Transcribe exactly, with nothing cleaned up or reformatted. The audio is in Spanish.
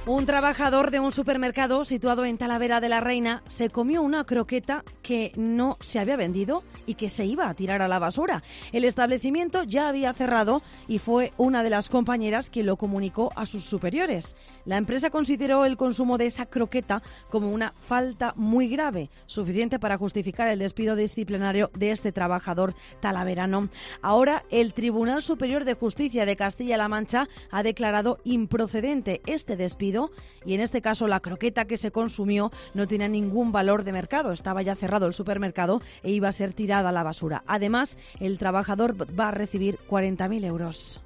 Un trabajador de un supermercado situado en Talavera de la Reina se comió una croqueta que no se había vendido y que se iba a tirar a la basura. El establecimiento ya había cerrado y fue una de las compañeras quien lo comunicó a sus superiores. La empresa consideró el consumo de esa croqueta como una falta muy grave, suficiente para justificar el despido disciplinario de este trabajador talaverano. Ahora, el Tribunal Superior de Justicia de Castilla-La Mancha ha declarado improcedente este despido y en este caso la croqueta que se consumió no tenía ningún valor de mercado, estaba ya cerrado el supermercado e iba a ser tirada a la basura. Además, el trabajador va a recibir cuarenta mil euros.